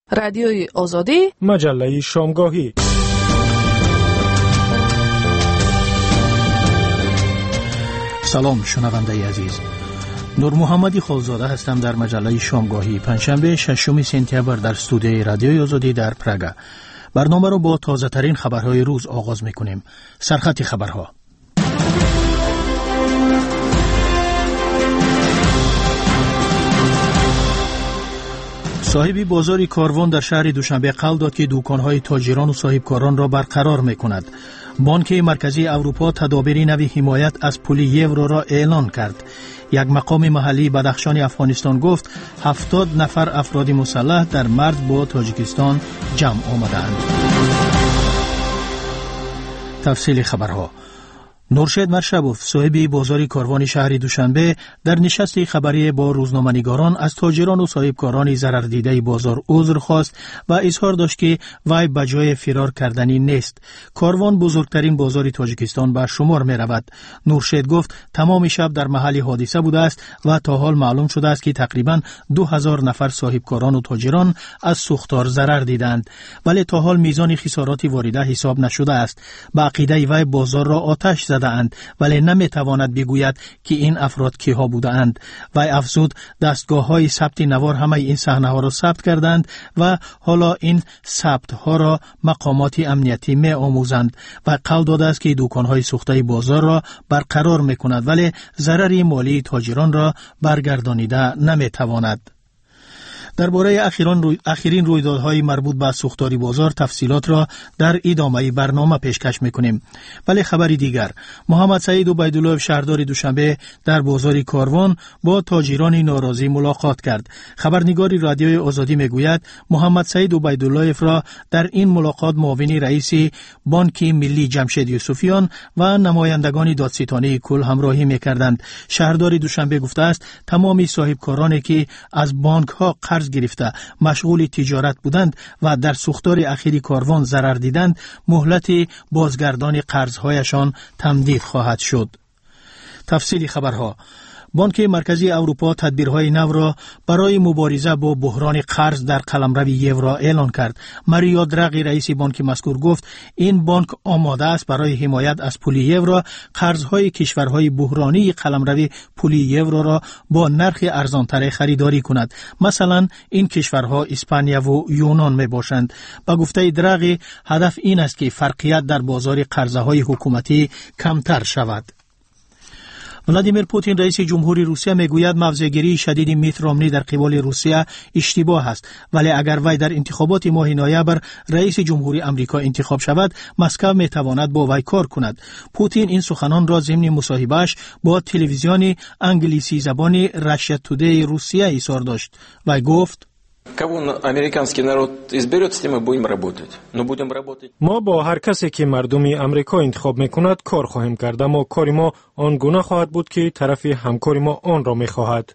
رادیوی آزادی، مجله شامگاهی. سلام شنونده عزیز، نور محمدی خالزاده هستم در مجله شامگاهی پنجشنبه 6 سپتامبر در استودیوی رادیوی آزادی در پراگ. برنامه را با تازه ترین خبرهای روز آغاز می‌کنیم. سرخط خبرها. صاحب بازار کاروان در شهر دوشنبه قول داد که دکان‌های تاجران و صاحبکاران را برقرار می‌کند. بانک مرکزی اروپا تدابیر نوی حمایت از پول یورو را اعلان کرد. یک مقام محلی بدخشان افغانستان گفت 70 نفر افراد مسلح در مرز با تاجیکستان جمع آمدند. تفصیل خبرها. نورشید مرشبوف، صاحب بازار کاروان شهر دوشنبه، در نشست خبری با روزنامه‌نگاران از تاجران و صاحبکاران ضرر دیده بازار عذر خواست و اظهار داشت که وی بجای فرار کردنی نیست. کاروان بزرگترین بازار تاجیکستان به شمار می رود. نورشید گفت تمام شب در محل حادثه بوده است و تا حال معلوم شده است که تقریباً 2000 نفر صاحبکاران و تاجران از سوختار ضرر دیدند، ولی تا حال میزان خسارات وارده حساب نشده است. به عقیده وی بازار را آتش زدند ولی نمیتواند بگوید که این افراد کیها بودند. وی افزود دستگاه‌های ثبت نوار همه این صحنه‌ها را ثبت کردند و حالا این ثبت‌ها را مقامات امنیتی می‌آموزند و قول داده است که دکان‌های سوخته بازار را برقرار می‌کند ولی ضرر مالی تاجران را برگردانیده نمی‌تواند. درباره اخیرین رویدادهای مربوط به سوختاری بازار تفصیلات را در ادامه برنامه پیشکش میکنیم. ولی خبری دیگر، محمد سعید عبیدالله شهردار دوشنبه در بازار کاروان با تاجران ناراضی ملاقات کرد. خبرنگار رادیوی آزادی میگوید محمد سعید عبیدالله را در این ملاقات معاون رئیس بانک ملی جمشید یوسفیان و نمایندگان دادستانی کل همراهی میکردند. شهردار دوشنبه گفته است تمامی صاحبکارانی که از بانک ها قرض گرفته مشغول تجارت بودند و در سوختار اخیر کاروان ضرر دیدند، مهلت بازگردان قرضهایشان تمدید خواهد شد. تفصیل خبرها. بانک مرکزی اروپا تدبیرهای نو را برای مبارزه با بحران قرض در قلمرو یورو اعلان کرد. ماریا دراغی رئیس بانک مذکور گفت این بانک آماده است برای حمایت از پول یورو قرضهای کشورهای بحرانی قلمرو پول یورو را با نرخ ارزانتر خریداری کند. مثلا این کشورها اسپانیا و یونان می باشند. با گفته دراغی هدف این است که فرقیت در بازار قرضهای حکومتی کمتر شود. ولادیمیر پوتین رئیس جمهوری روسیه میگوید موضع‌گیری شدید میت رومنی در قبال روسیه اشتباه است، ولی اگر وی در انتخابات ماه نوامبر رئیس جمهوری آمریکا انتخاب شود مسکو میتواند با وی کار کند. پوتین این سخنان را ضمن مصاحبه‌اش با تلویزیون انگلیسی زبان راشیا تودی روسیه اظهار داشت. وی گفت ما با هر کسی که مردم امریکا انتخاب میکند کار خواهیم کرد، اما کار ما آن گونه خواهد بود که طرف همکار ما آن را میخواهد.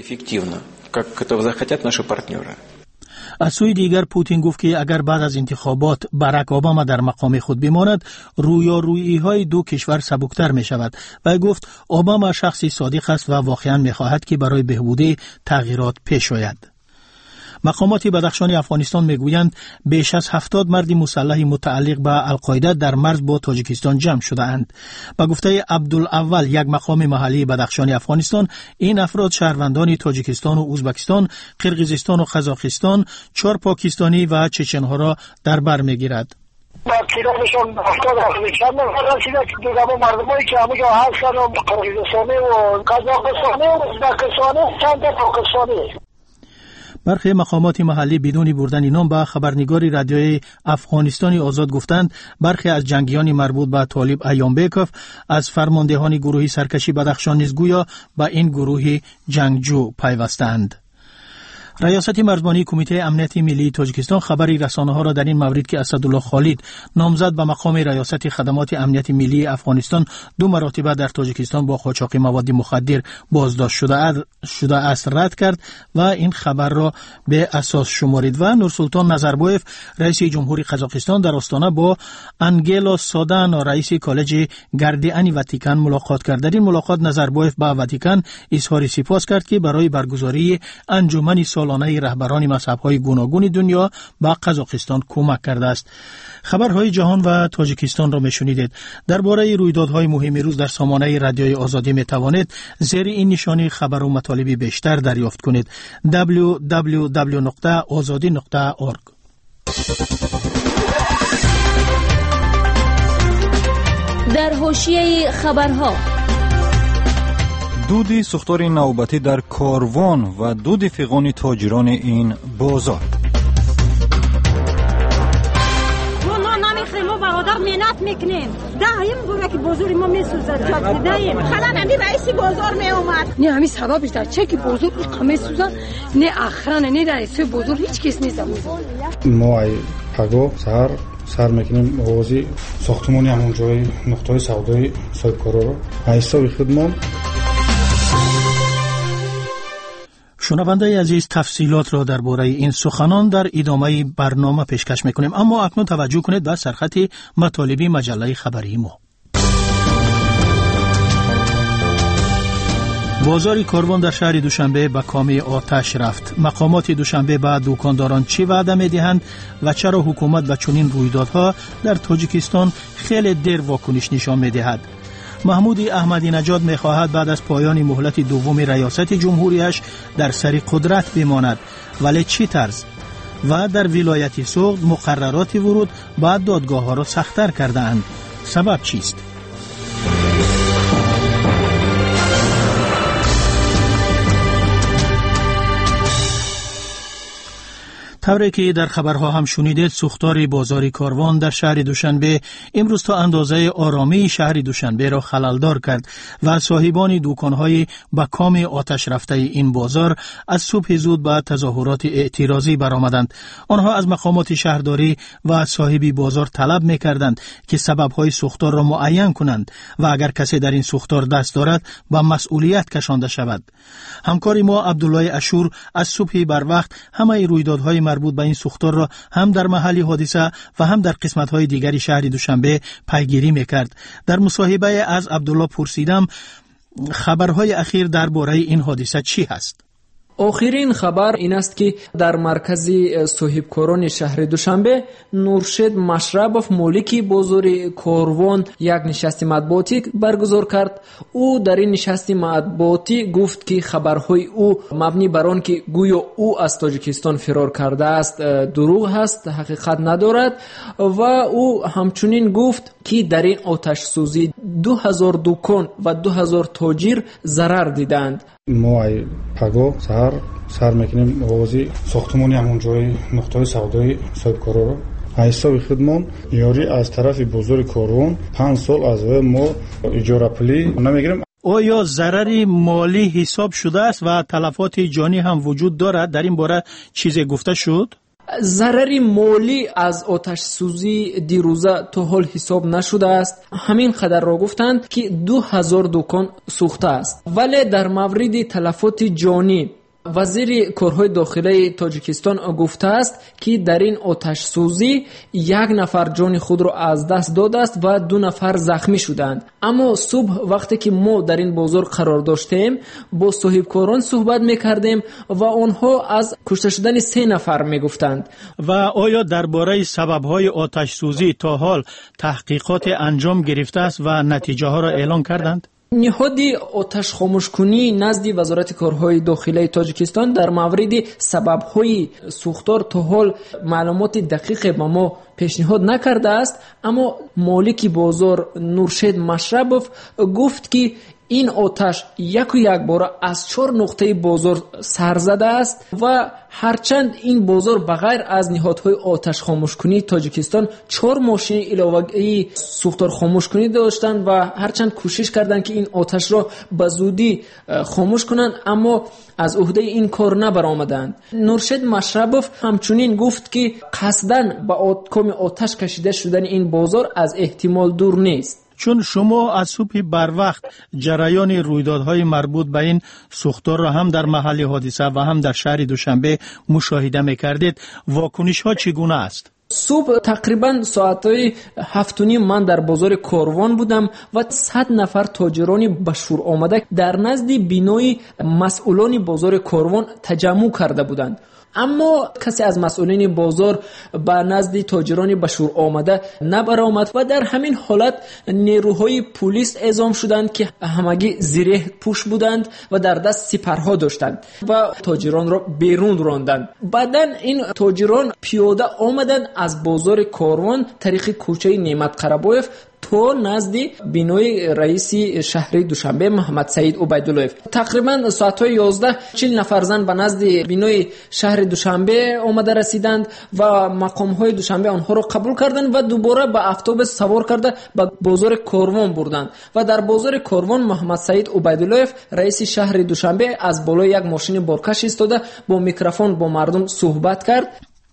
از سوی دیگر پوتین گفت که اگر بعد از انتخابات باراک اوباما در مقام خود بماند رویارویی‌های دو کشور سبکتر می شود و گفت اوباما شخصی صادق است و واقعا میخواهد که برای بهبود تغییرات پیش آید. مقامات بدخشان افغانستان میگویند بیش از 70 مرد مسلح متعلق به القاعده در مرز با تاجیکستان جمع شده اند. با گفته عبدالاول، یک مقام محلی بدخشان افغانستان، این افراد شهروندان تاجیکستان و ازبکستان، قرقیزستان و قزاقستان، 4 پاکستانی و چچنها را در بر میگیرد. با کیرانشون 70 چند نفر رسیده که دیگه مردمایی که همونجا هستن و قرقیزستانی و قزاقستانی و ازبکستانی چند پاکستانی. برخی مقامات محلی بدون بردن نام به خبرنگار رادیوی افغانستانی آزاد گفتند برخی از جنگیان مربوط به طالب ایامبکوف از فرماندهان گروه سرکشی بدخشان نیز گویا به این گروه جنگجو پیوستند. ریاست مرزبانی کمیته امنیت ملی تاجیکستان خبری رسانه‌ها را در این مورد که اسدالله خالد نامزد به مقام ریاست خدمات امنیت ملی افغانستان 2 مرتبه در تاجیکستان با قاچاق مواد مخدر بازداشت شده است رد کرد و این خبر را به اساس شمارید. و نورسلطان نظربایف رئیس جمهوری قزاقستان در آستانه با انگلا سادان رئیس کالج گاردین واتیکان ملاقات کرد. در این ملاقات نظربایف با واتیکان اظهار سپاس کرد که برای برگزاری انجمن سال سالانه رهبران مذهب‌های گوناگون دنیا به قزاقستان کمک کرده است. خبرهای جهان و تاجیکستان را میشنیدید. درباره رویدادهای مهم روز در سامانه رادیوی آزادی میتوانید زیر این نشانی خبر و مطالب بیشتر دریافت کنید. www.azadi.org. در حاشیه خبرها دود سوختار نوبتی در کاروان و دود فیغان تاجران این بازار. ما نمیخریم، ما برادر منت میکنیم. دایم گوره که بازار ما میسوزد، جاده دایم. خلا نمی رئیس بازار می اومد. نه همین سببش در چه که بازار قمه سوزد، نه اخرانه نه رئیس بازار هیچ کس نیست. ما ای پگو سر میکنیم آغازی ساختمانی همون جای نقطه سودای صاحبکارا رو حساب خدمت. شنونده عزیز، تفصیلات را درباره این سخنان در ادامه برنامه پیشکش میکنیم، اما اکنون توجه کنید به سرخط مطالبی مجله خبری ما. بازار کاروان در شهر دوشنبه به کام آتش رفت. مقامات دوشنبه به دکانداران چی وعده می‌دهند و چرا حکومت به چنین رویدادها در تاجیکستان خیلی دیر واکنش نشان می‌دهد؟ محمود احمدی نژاد می‌خواهد بعد از پایان مهلت دوم ریاست جمهوریش در سر قدرت بماند، ولی چی طرز؟ و در ولایت سوغد مقررات ورود به دادگاه‌ها را سخت‌تر کرده‌اند. سبب چیست؟ طوری که در خبرها هم شنیدید، سوختار بازار کاروان در شهر دوشنبه امروز تا اندازه آرامی شهر دوشنبه را خللدار کرد و صاحبان دکان‌های به کام آتش رفته این بازار از صبح زود به تظاهرات اعتراضی برآمدند. آنها از مقامات شهرداری و صاحب بازار طلب می‌کردند که سبب‌های سوختار را معین کنند و اگر کسی در این سوختار دست دارد به مسئولیت کشانده شود. همکار ما عبدالله اشور از صبح بر وقت همه رویدادهای مربوط به این سوختار را هم در محل حادثه و هم در قسمت‌های دیگری شهر دوشنبه پیگیری می‌کرد. در مصاحبه از عبدالله پرسیدم خبرهای اخیر درباره این حادثه چی هست؟ آخرین خبر این است که در مرکز صاحبکاران شهر دوشنبه نورشد مشربوف مالک بازار کاروان یک نشست مطبوعاتی برگزار کرد. او در این نشست مطبوعاتی گفت که خبرهای او مبنی بر آن که گویا او از تاجیکستان فرار کرده است دروغ است، حقیقت ندارد و او همچنین گفت که در این آتش سوزی 2000 دکان و 2000 تاجر ضرر دیدند. ما ای پگو سر میکنیم آغازی ساختمانی همون جای نقطه سودای صاحبکارا رو حساب خدمت یاری از طرف بازار کاروان 5 سال از ما اجاره پولی نمیگیریم. آیا ضرری مالی حساب شده است و تلفات جانی هم وجود دارد؟ در این باره چیزی گفته شد؟ ضرر مالی از آتش سوزی دیروزه تا حال حساب نشده است. همین قدر را گفتند که 2000 دکان سوخته است، ولی در مورد تلفات جانی وزیر کارهای داخلی تاجیکستان گفته است که در این آتش سوزی 1 نفر جان خود را از دست داده است و 2 نفر زخمی شدند. اما صبح وقتی که ما در این بازار قرار داشتیم با صاحبکاران صحبت میکردیم و آنها از کشته شدن 3 نفر میگفتند. و آیا درباره سبب‌های آتش سوزی تا حال تحقیقات انجام گرفته است و نتیجه ها را اعلان کردند؟ نهاد آتش خاموش کنی نزد وزارت کارهای داخلی تاجیکستان در مورد سبب‌های سوختار تا حال معلومات دقیق به ما پیشنهاد نکرده است، اما مالک بازار نورشد مشربوف گفت که این آتش یک بار از 4 نقطه بازار سر زده است و هرچند این بازار بغیر از نهادهای آتش خاموش کنی تاجیکستان 4 ماشین علاوه‌ای سوختار خاموش کنی داشتند و هرچند کوشش کردند که این آتش را به زودی خاموش کنند، اما از عهده این کار نبرآمدند. نورشد مشربوف همچنین گفت که قصداً به کام آتش کشیده شدن این بازار از احتمال دور نیست. چون شما از صبح بر وقت جریان رویدادهای مربوط به این سوختار را هم در محل حادثه و هم در شهر دوشنبه مشاهده می‌کردید، واکنش‌ها چگونه است؟ صبح تقریبا ساعتهای 7:30 من در بازار کاروان بودم و 100 نفر تاجران به شور آمده در نزد بینای مسئولان بازار کاروان تجمع کرده بودند. اما کسی از مسئولین بازار به نزد تاجران به شور آمده نبرآمد و در همین حالت نیروهای پلیس اعزام شدند که همگی زره پوش بودند و در دست سپرها داشتند و تاجران را بیرون راندند. بعداً این تاجران پیاده آمدند از بازار کاروان طریق کوچه نعمت قره‌بایف تو نزد بینای رئیس شهر دوشنبه محمد سعید عبیدالله. تقریبا ساعت‌های 11 40 نفر زن به نزد بینای شهر دوشنبه آمده رسیدند و مقام‌های دوشنبه آنها را قبول کردند و دوباره به اتوبوس سوار کرده به بازار کاروان بردند و در بازار کاروان محمد سعید عبیدالله رئیس شهر دوشنبه از بالای یک ماشین بارکش ایستاده با میکروفون با مردم صحبت کرد.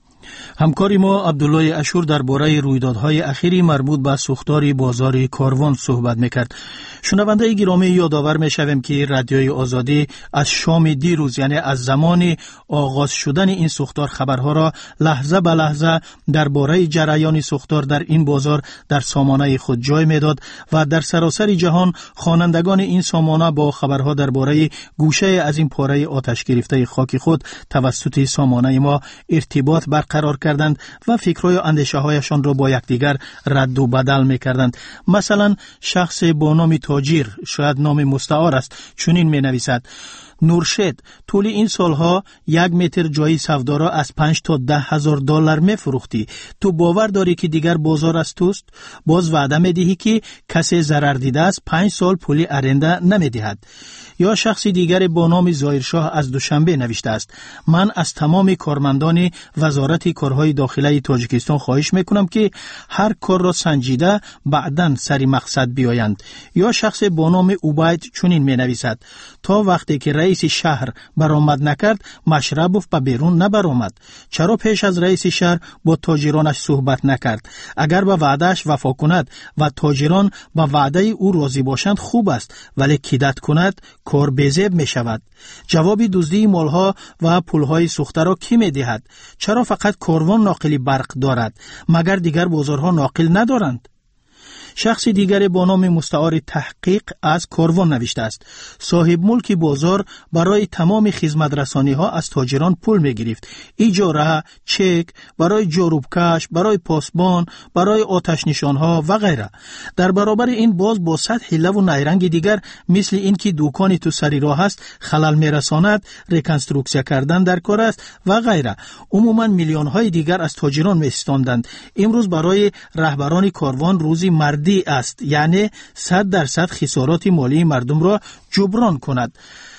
همکاری ما عبدالله اشور درباره رویدادهای اخیری مربوط به سوختار بازار کاروان صحبت میکرد. شنونده گرامی یادآور میشویم که رادیوی آزادی از شام دیروز یعنی از زمان آغاز شدن این سوختار خبرها را لحظه به لحظه درباره جریان سوختار در این بازار در سامانه خود جای میداد و در سراسر جهان خوانندگان این سامانه با خبرها درباره گوشه از این پاره آتش گرفته خاک خود توسط سامانه ما ارتباط برقرار کردند و فکرهای و اندیشه هایشان را با یکدیگر رد و بدل میکردند. مثلا شخص با نام تاجر، شاید نام مستعار است، چنین می نویسد: نورشد طول این سالها 1 متر جای سودا را از 5 تا 10 هزار دلار می فروختی. تو باور داری که دیگر بازار از توست؟ باز وعده می دهی که کسی ضرر دیده است 5 سال پول ارنده نمی دهد. یا شخص دیگر با نام ظاهرشاه از دوشنبه نوشته است: من از تمام کارمندان وزارت کارهای داخلی تاجیکستان خواهش میکنم که هر کار را سنجیده بعداً سری مقصد بیایند. یا شخص با نام عبید چنین می نویسد: تا وقتی که رئیس شهر برآمد نکرد مشربوف به بیرون نبرآمد. چرا پیش از رئیس شهر با تاجرانش صحبت نکرد؟ اگر به وعدهش وفا کند و تاجران به وعده او راضی باشند خوب است، ولی کیدت کند کار بیزیب می شود. جوابی دزدی مالها و پولهای سوخته را کی می دهد؟ چرا فقط کاروان ناقلی برق دارد؟ مگر دیگر بازارها ناقل ندارند؟ شخص دیگر با نام مستعار تحقیق از کاروان نوشته است: صاحب ملک بازار برای تمام خدمت رسانی ها از تاجران پول می گرفت. اجاره، چک، برای جاروبکش، برای پاسبان، برای آتش نشان ها و غیره. در برابر این باز با صد حیله و نیرنگ دیگر مثل این که دکانی تو سری راه است خلل می رساند، ریکنستروکسیا کردن در کار است و غیره. عموما میلیون های دیگر از تاجران می استاندند. امروز برای رهبران کاروان روزی مردی است، یعنی 100% خسارات مالی مردم را جبران کند.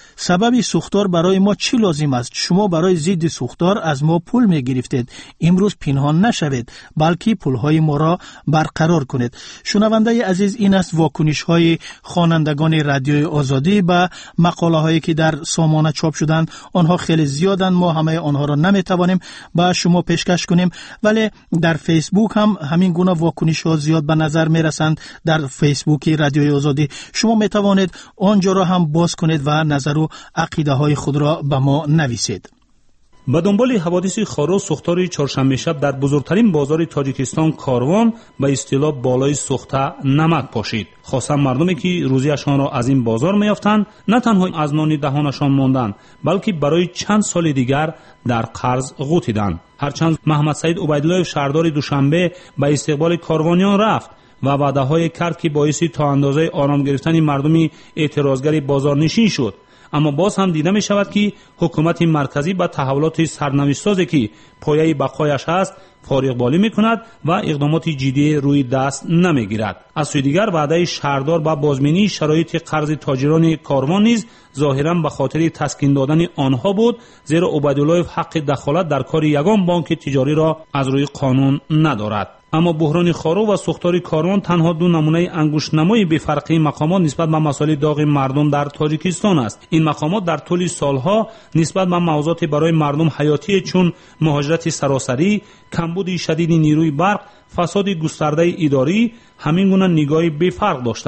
سبب سوختار برای ما چی لازم است؟ شما برای ضد سوختار از ما پول می گرفتید. امروز پنهان نشوید، بلکه پولهای ما را برقرار کنید. شنونده عزیز، این است واکنش های خوانندگان رادیوی آزادی به مقاله هایی که در سامانه چاپ شدند. آنها خیلی زیادند، ما همه آنها را نمی توانیم به شما پیشکش کنیم، ولی در فیسبوک هم همین گونه واکنش ها زیاد به نظر می رسند. در فیسبوک رادیوی آزادی شما می توانید آنجا را هم باز کنید و نظر و عقیده های خود را به ما نویسید. به دنبال حوادث خار و سوختار چهارشنبه شب در بزرگترین بازار تاجیکستان کاروان به اصطلاح بالای سوخته نمک پاشید. خاصا مردمی که روزیشان را از این بازار میافتند نه تنها از نان دهانشان ماندند، بلکه برای چند سال دیگر در قرض غوطیدند. هرچند محمد سعید عبیدالله شهردار دوشنبه به استقبال کاروانیان رفت و وعده‌های کرد که باعث تا اندازه آرام گرفتن مردم اعتراضگر بازار نشین شد، اما باز هم دیده می شود که حکومت مرکزی با تحولات سرنوشت‌سازی که پایه بقایش است فارغ بالی می کند و اقدامات جدی روی دست نمی گیرد. از سوی دیگر وعده شهردار با بازبینی شرایط قرض تاجران کاروان نیز ظاهراً به خاطر تسکین دادن آنها بود، زیرا عبیدالله حق دخالت در کار یگان بانک تجاری را از روی قانون ندارد. اما بحران خارو و سوختار کاروان تنها دو نمونه انگشت‌نمای بی‌فرقی مقامات نسبت به مسائل داغ مردم در تاجیکستان است. این مقامات در طول سالها نسبت به موضوعات برای مردم حیاتی چون مهاجرت سراسری، کمبود شدید نیروی برق، فساد گسترده اداری همین گونه نگاهی بی‌فرق داشتند.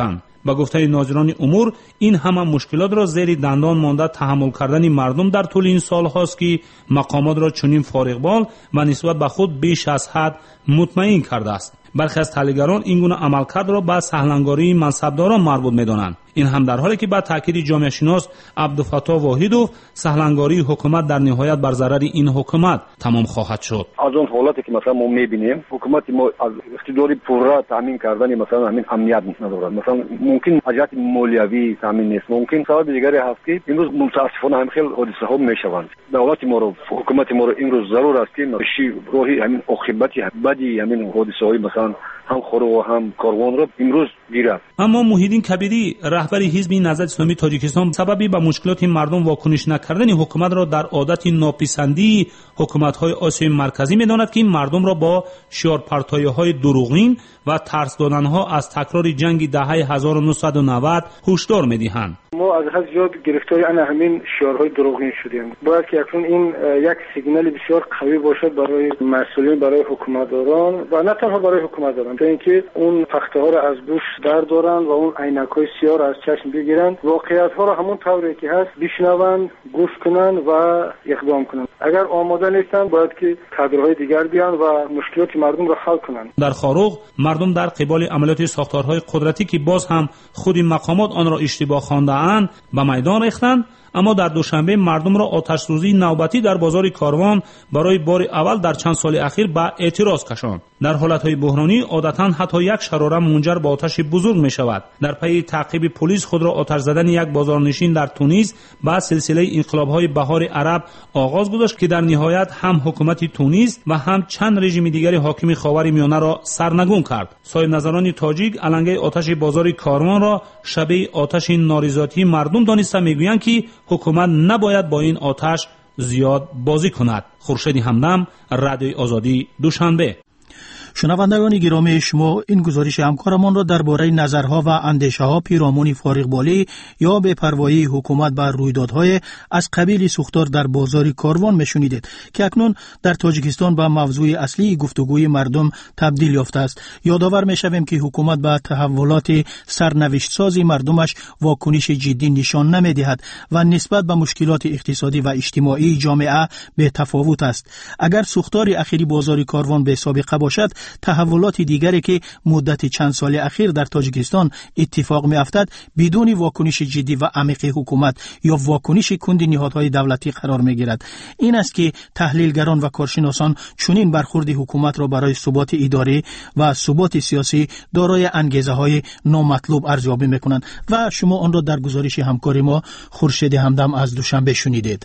با گفته ناظران امور این همه مشکلات را زیر دندان مانده تحمل کردن مردم در طول این سال هاست که مقامات را چنین فارغبال و نسبت به خود بیش از حد مطمئن کرده است. برخی از تحلیلگران این گونه عملکرد را به سهلنگاری منصبداران مربوط می‌دانند. این هم در حالی که با تاکید جامعه شناس عبدالفتاح واحدوف سهلنگاری حکومت در نهایت بر ضرر این حکومت تمام خواهد شد. از اون حالتی که مثلا ما می‌بینیم حکومت ما از اقتداری پورا تامین کردن مثلا همین امنیت ندارد. مثلا ممکن حاجات مالیوی تامین نیست. ممکن سبب دیگری هست که امروز متاسفانه هم خیلی حادثه‌ها میشوند. دولت ما رو حکومت ما رو امروز ضرور است که راهی همین عاقبتی بدی همین حادثه‌های مثلا هم خورو و هم کاروان را امروز گیرد. اما محیدین کبیری رهبر حزب نهضت اسلامی تاجیکستان سببی به مشکلات مردم واکنش نکردن حکومت را در عادت ناپسندی حکومت‌های آسیای مرکزی می‌داند که مردم را با شعارپرتایی‌های دروغین و ترس دادن‌ها از تکرار جنگ دهه 1990 هشدار می‌دهند. ما از حد زیاد گرفتار همین شعارهای دروغین شدیم. باید که اکنون این یک سیگنال بسیار قوی باشد برای مسئولین، برای حکومتداران و نه تنها برای حکومتداران، تا اینکه اون تخته‌ها را از گوش دارن و اون عینک‌های سیاه را از چشم بگیرن، واقعیت‌ها را همون طوری که هست بشنون، گوش کنن و اقدام کنن. اگر آماده نیستن باید که کادرهای دیگر بیان و مشکلات مردم را حل کنن. در خاروق مردم در قبال عملیات ساختارهای قدرتی که باز هم خود مقامات آن را اشتباه خوانده‌اند به میدان ریختند، اما در دوشنبه مردم را آتش سوزی نوبتی در بازار کاروان برای بار اول در چند سال اخیر به اعتراض کشاند. در حالتهای بحرانی عادتاً حتی یک شراره منجر به آتش بزرگ می شود. در پی تعقیب پلیس خود را آتش زدن یک بازارنشین در تونس بعد سلسله انقلاب‌های بهار عرب آغاز گذاشت که در نهایت هم حکومت تونس و هم چند رژیم دیگر حاکم خاورمیانه را سرنگون کرد. صاحب نظران تاجیک علنگه آتش بازار کاروان را شبیه آتش ناریزاتی مردم دانسته میگویند که حکومت نباید با این آتش زیاد بازی کند. خورشید همدم، رادیوی آزادی، دوشنبه. شنوندگان گرامی، شما این گزارش همکارمان را درباره نظرها و اندیشه‌ها پیرامون فارغبالی یا بی‌پروایی حکومت بر رویدادهای از قبیل سوختار در بازار کاروان میشنیدید که اکنون در تاجیکستان به موضوع اصلی گفتگوی مردم تبدیل یافته است. یادآور میشویم که حکومت به تحولات سرنوشت سازی مردمش واکنش جدی نشان نمیدهد و نسبت به مشکلات اقتصادی و اجتماعی جامعه به تفاوت است. اگر سوختار اخیری بازار کاروان به سابقه باشد، تحولات دیگری که مدت چند سال اخیر در تاجیکستان اتفاق می‌افتد بدون واکنش جدی و عمیق حکومت یا واکنش کند نهادهای دولتی قرار می‌گیرد. این است که تحلیلگران و کارشناسان چنین برخورد حکومت را برای ثبات اداری و ثبات سیاسی دارای انگیزه‌های نامطلوب ارزیابی می‌کنند و شما آن را در گزارش همکار ما خورشید همدم از دوشنبه شنیدید.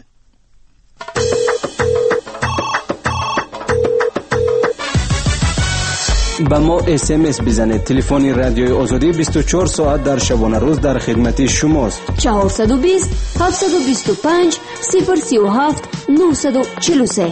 با ما SMS بزنید. تلفن رادیوی آزادی 24 ساعت در شبانه روز در خدمت شماست. 420 725 037 943.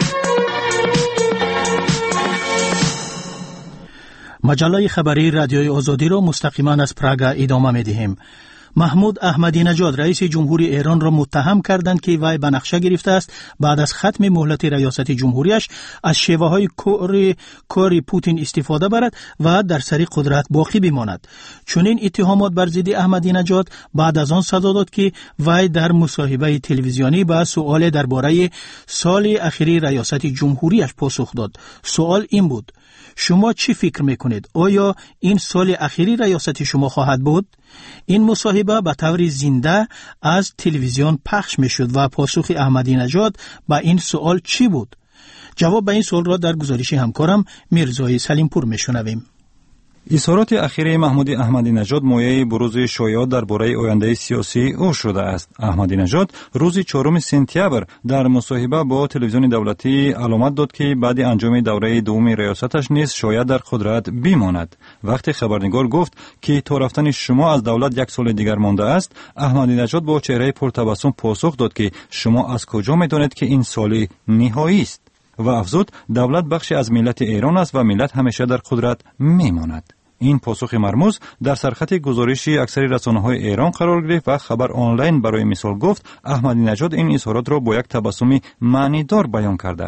مجله خبری رادیوی آزادی را مستقیما از پراگ ادامه می‌دهیم. محمود احمدی نژاد رئیس جمهوری ایران را متهم کردند که وی به نقشه گرفته است بعد از ختم مهلت ریاست جمهوریش از شیوه‌های کاری پوتین استفاده برد و در سر قدرت باقی بماند. چنین اتهامات بر ضد احمدی نژاد بعد از آن صدا داد که وی در مصاحبه تلویزیونی به سوال درباره سال اخیر ریاست جمهوریش پاسخ داد. سوال این بود: شما چی فکر میکنید؟ آیا این سال اخیری ریاست شما خواهد بود؟ این مصاحبه به طور زنده از تلویزیون پخش میشد و پاسخ احمدی نژاد به این سوال چی بود؟ جواب به این سوال را در گزارش همکارم میرزای سلیمپور میشنویم. اظهارات اخیر محمود احمدی نژاد مایه بروز شایعات درباره آینده سیاسی او شده است. احمدی نژاد روز 4 سپتامبر در مصاحبه با تلویزیون دولتی علامت داد که بعد انجام دوره دوم ریاستش نیز شاید در قدرت بماند. وقتی خبرنگار گفت که تا رفتن شما از دولت یک سال دیگر مانده است، احمدی نژاد با چهره پرتبسم پاسخ داد که شما از کجا می‌دانید که این سال نهایی است؟ و افزود دولت بخشی از ملت ایران است و ملت همیشه در قدرت میماند. این پاسخ مرموز در سرخط گزارشی اکثر رسانه‌های ایران قرار گرفت و خبر آنلاین برای مثال گفت احمدی نژاد این اظهارات را با یک تبسم معنیدار بیان کرده است.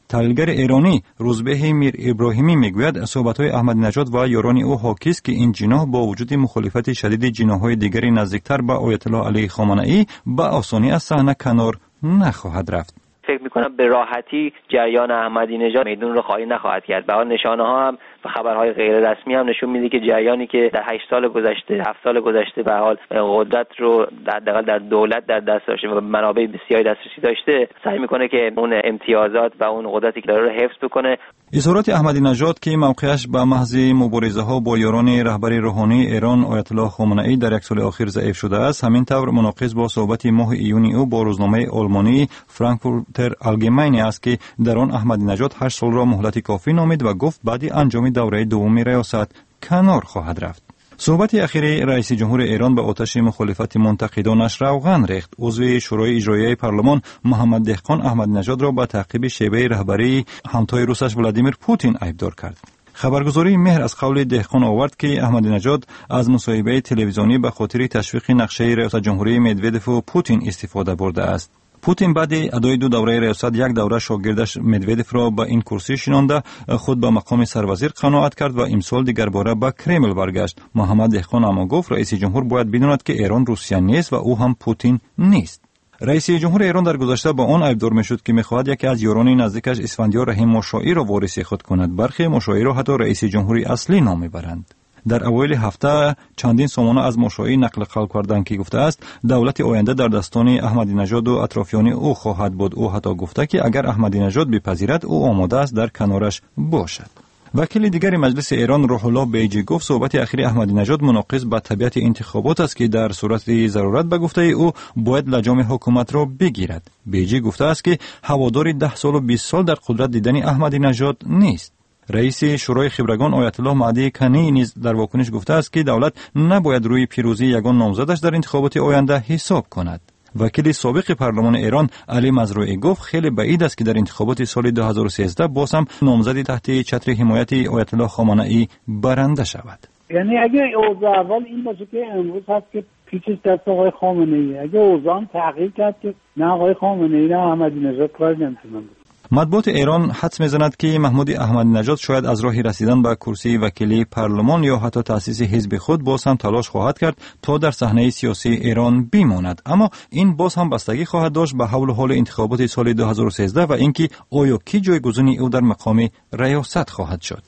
تحلیلگر ایرانی روزبه میر ابراهیمی میگوید صحبت‌های احمدی نژاد و یاران او حاکی است که این جناح با وجود مخالفت شدید جناح‌های دیگری نزدیکتر به آیت الله علی خامنه‌ای به آسانی از صحنه کنار نخواهد رفت. فکر میکنم به راحتی جریان احمدی نژاد میدون رو خالی نخواهد کرد. به حال نشانه ها هم و خبرهای غیر رسمی هم نشون میده که جریانی که در 8 سال گذشته 7 سال گذشته به حال قدرت رو در دولت در دست داشته و منابع بسیاری دسترسی داشته، سعی میکنه که اون امتیازات و اون قدرتی که داره رو حفظ بکنه. اظهارات احمدی نژاد که موقعش به محض مبارزه ها با یاران رهبر روحانی ایران آیت الله خامنه‌ای در یک سال اخیر ضعیف شده است، همین طور مناقض با صحبت ماه ایونی او با روزنامه آلمانی فرانکفورتر آلگماینه است که در آن احمدی نژاد 8 سال را مهلت کافی نامید و گفت بعد انجام دوره دوم ریاست کنار خواهد رفت. صحبت اخیر رئیس جمهور ایران به آتش مخالفت منتقدانش روغن ریخت. عضو شورای اجرایی پارلمان محمد دهقان احمدی نژاد را به تعقیب شیوه رهبری همتای روسش ولادیمیر پوتین عیبدار کرد. خبرگزاری مهر از قول دهقان آورد که احمدی نژاد از مصاحبه تلویزیونی به خاطر تشویق نقشه ریاست جمهوری مدودف و پوتین استفاده برده است. پوتین بعد ادای 2 دوره ریاست یک دوره شاگردش مدودف را به این کرسی شنانده خود به مقام سروزیر قناعت کرد و امسال دیگر باره به کرمل برگشت. محمد دهقان اما گفت رئیس جمهور باید بداند که ایران روسیه نیست و او هم پوتین نیست. رئیس جمهور ایران در گذشته با آن عیبدار میشد که میخواهد یکی از یاران نزدیکش اسفندیار رحیم مشاعی را وارث خود کند. برخی مشاعی را حتی رئیس جمهوری اصلی نام میبرند. در اوایل هفته چندین سامانه از مشاعی نقل قول کردند که گفته است دولت آینده در دستان احمدی نژاد و اطرافیان او خواهد بود. او حتی گفته که اگر احمدی نژاد بپذیرد او آماده است در کنارش باشد. وکیل دیگر مجلس ایران روح الله بیجی گفت صحبت اخیر احمدی نژاد مناقض با طبیعت انتخابات است که در صورت ضرورت به گفته او باید لجام حکومت را بگیرد. بیجی گفته است که هوادار 10 سال و 20 سال در قدرت دیدن احمدی نژاد نیست. رئیس شورای خبرگان آیت الله مهدی کنی نیز در واکنش گفته است که دولت نباید روی پیروزی یگان نامزدش در انتخابات آینده حساب کند. وکیل سابق پارلمان ایران علی مزروعی گفت خیلی بعید است که در انتخابات سال 2013 باز هم نامزدی تحت چتر حمایت آیت الله خامنه‌ای برنده شود. یعنی اگه اوضاع اول این باشه که امروز هست که پیچش دست آقای خامنه‌ای، اگه اوضاع تغییر کرد که نه آقای خامنه‌ای نه احمدی نژاد کار نمی‌تونن. مطبوعات ایران حدس می‌زند که محمود احمدی نژاد شاید از راه رسیدن به کرسی وکیلی پارلمان یا حتی تأسیس حزب خود باز هم تلاش خواهد کرد تا در صحنه سیاسی ایران بماند، اما این باز هم بستگی خواهد داشت به حول حال انتخابات سال 2013 و اینکه آیا کی جایگزین او در مقام ریاست خواهد شد.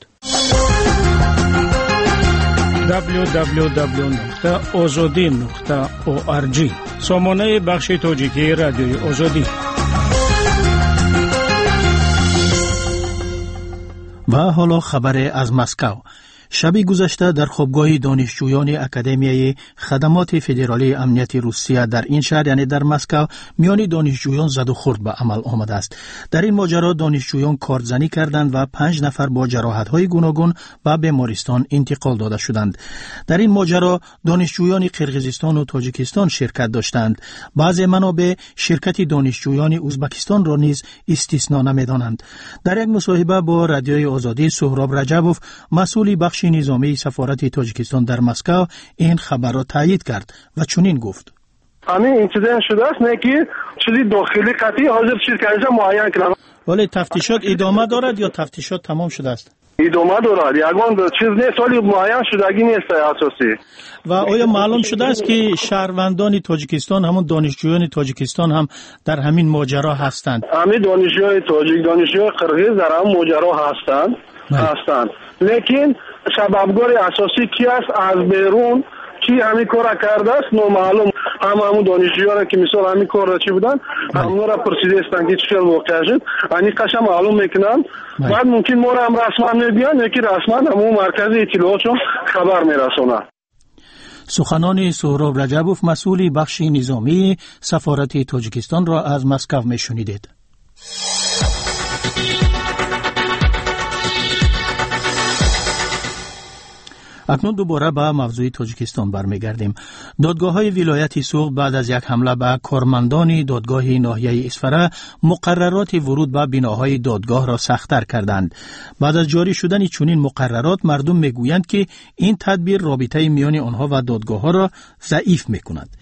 www.azadi.org سامانه بخش تاجیکی رادیوی آزادی. و حالا خبر از مسکو. شب گذشته در خوابگاه دانشجویان اکادمیای خدمات فدرالی امنیت روسیه در این شهر یعنی در مسکو میان دانشجویان زد و خورد به عمل آمده است. در این ماجرا دانشجویان کارزنی کردند و 5 نفر با جراحت‌های گوناگون به بیمارستان انتقال داده شدند. در این ماجرا دانشجویان قرقیزستان و تاجیکستان شرکت داشتند. بعضی منابع شرکت دانشجویان ازبکستان را نیز استثنا نمی‌دانند. در یک مصاحبه با رادیوی آزادی سهراب رجبوف مسئول بخش نظامی سفارت تاجیکستان در مسکو این خبر را تایید کرد و چنین گفت: همین اینسیدنت شده است نه که چیزی داخلی قطعی حاضر شرکت معین کردن. ولی تفتیشات ادامه دارد یا تفتیشات تمام شده است؟ ادامه دارد. یگان چیز نیست ولی معین شدگی نیست اساسی. و آیا معلوم شده است که شهروندان تاجیکستان همون دانشجویان تاجیکستان هم در همین ماجرا هستند؟ همین دانشجویان تاجیک دانشجویان قرقیز در همین ماجرا هستند. لیکن سببگار اساسی کی است از بیرون کی همین کار کرده است نامعلوم. همون دانشجویان که مثلا همین کار را چی بودن همون را پرسیده استن که چه واقعا شد یعنی قشم معلوم میکنن. بعد ممکن ما را هم رسما میگن یکی رسما همون مرکز اطلاعات خبر میرسونه. سخنان سهراب رجبوف مسئول بخش نظامی سفارت تاجیکستان را از مسکو میشنیدید. اکنون دوباره به موضوع تاجیکستان برمیگردیم. دادگاه‌های ولایت سوغد بعد از یک حمله به کارمندان دادگاه ناحیه اسفره مقررات ورود به بناهای دادگاه را سخت‌تر کردند. بعد از جاری شدن چنین مقررات مردم میگویند که این تدبیر رابطه میان آنها و دادگاه‌ها را ضعیف می‌کند.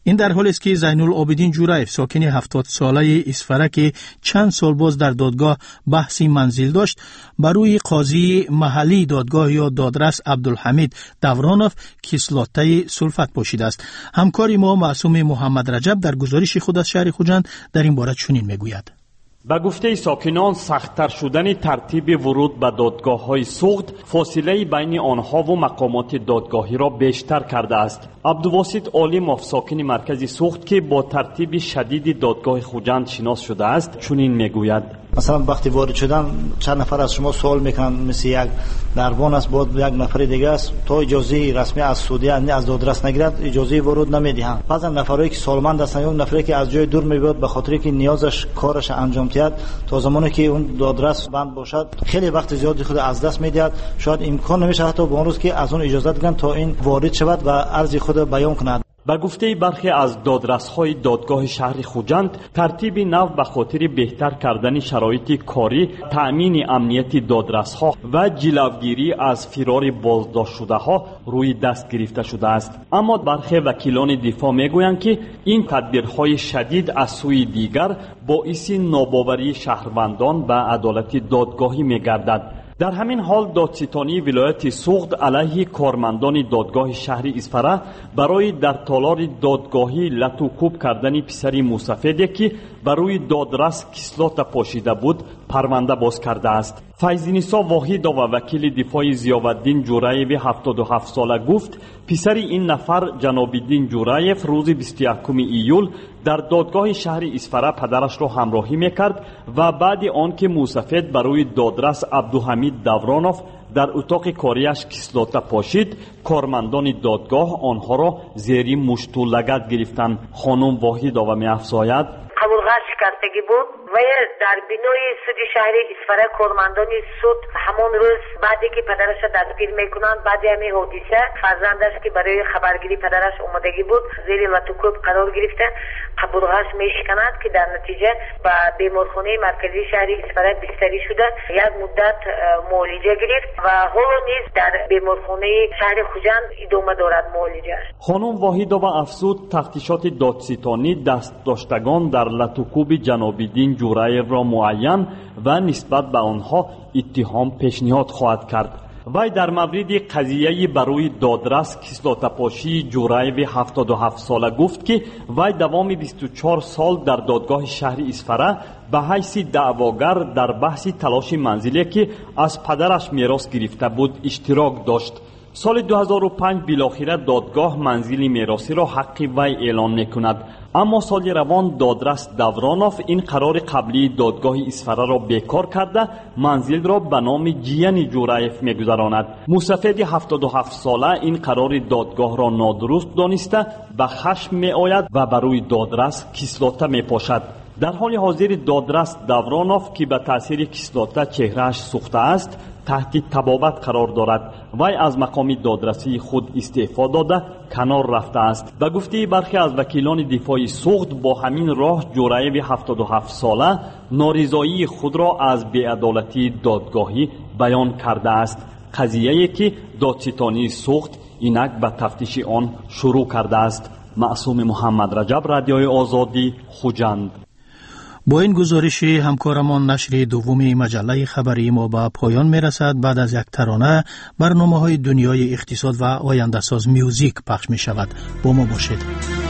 این در حالی است که زینالعابدین جورایف ساکن 70 ساله اسفره که چند سال باز در دادگاه بحثی منزل داشت، بر روی قاضی محلی دادگاه یا دادرس عبدالحمید دورانوف کسلاته سلفت پاشیده است. همکار ما معصوم محمد رجب در گزارش خود از شهر خوجند در این باره چنین میگوید. به گفته ساکنان سخت‌تر شدن ترتیب ورود به دادگاه‌های سوخت فاصله بین آنها و مقامات دادگاهی را بیشتر کرده است. عبدالواسط عالموف ساکن مرکز سوخت که با ترتیب شدید دادگاه خوجند شناس شده است چنین میگوید: مثلا وقتی وارد شدن چند نفر از شما سوال میکنن، مثل یک دربان است بود یک نفر دیگه است، تا اجازه رسمی از سعودی از دادرس نگیرد اجازه ورود نمیدهند. بعضی نفرایی که سالمند هستند یا نفری که از جای دور میاد به خاطر که نیازش کارش انجام دهد تا زمانی که اون دادرس بند باشد خیلی وقت زیادی خود از دست میدهد. شاید امکان نمیشه حتی به اون روز که از اون اجازه بگیرن تا این وارد شود و عرض خود بیان کند. به گفته برخی از دادرس‌های دادگاه شهر خوجند، ترتیب نو به خاطر بهتر کردن شرایط کاری، تأمین امنیت دادرس‌ها و جلوگیری از فرار بازداشت شده‌ها روی دست گرفته شده است. اما برخی وکیلان دفاع میگویند که این تدبیرهای شدید از سوی دیگر باعث ناباوری شهروندان به عدالت دادگاهی می‌گردد. در همین حال دادستانی ولایت سوخت علیه کارمندان دادگاه شهر اسفره برای در تالار دادگاهی لطوکوب کردن پسری موسفیدی که برای دادرس کسلات پاشیده بود پرونده باز کرده است. فیض‌نسا واحد و وکیل دفاع ضیاءالدین جورایف 77 ساله گفت پسر این نفر جنابالدین جورایف روز 21 ایول در دادگاه شهر اسفره پدرش را همراهی میکرد و بعد آنکه موسفید برای دادرس عبدالحمید دورانوف در اتاق کاریش کسلاته پاشید، کارمندان دادگاه آنها را زیر مشت و لگد گرفتند. خانم واحد و می‌افزاید: قبول‌غش شکستگی بود و در بینای سود شهر اسفره کارمندان سود همون روز بعدی که پدرش دستگیر میکنند بعد همین حادثه فرزندش که برای خبرگیری پدرش اومدگی بود زیر لطوکوب قرار گرفته قبول‌غش میشکند که در نتیجه به بیمارخانه مرکزی شهر اسفره بستری شده، یک مدت معالجه گرفت و حالا نیز در بیمارخانه شهر خوجند ادامه دارد معالجه. خانم واحدова افزود تفتیشات دادستانی دست داشتگان در لطوکوب جنابالدین جورایف را معین و نسبت به آنها اتهام پیشنهاد خواهد کرد. وی در مورد قضیه برای دادرس کسلاتپاشی جورایف 77 ساله گفت که وی دوام 24 سال در دادگاه شهر اسفره به حیث دعواگر در بحث تلاش منزلی که از پدرش میراث گرفته بود اشتراک داشت. سال 2005 بالاخره دادگاه منزل میراثی را حق وی اعلان میکند، اما سال روان دادرس دورانوف این قرار قبلی دادگاه اسفره را بیکار کرده منزل را به نام جیان جورایف میگذراند. موسفید 77 ساله این قرار دادگاه را نادرست دانسته به خشم میآید و برای دادرس کسلاته میپاشد. در حال حاضر دادرس دورانوف که به تاثیر کسلاته چهرهش سوخته است تحت تبابت قرار دارد. وی از مقام دادرسی خود استعفا داده کنار رفته است. به گفته برخی از وکیلان دفاع سوخت با همین راه جورایف 77 ساله نارضایی خود را از بی‌عدالتی دادگاهی بیان کرده است. قضیه‌ای که دادستانی سوخت اینک به تفتیش آن شروع کرده است. معصوم محمد رجب، رادیوی آزادی، خوجند. با این گزارش همکارمان نشر دومی مجله خبری ما به پایان میرسد. بعد از یک ترانه برنامه‌های دنیای اقتصاد و آینده ساز میوزیک پخش می شود. با ما باشید.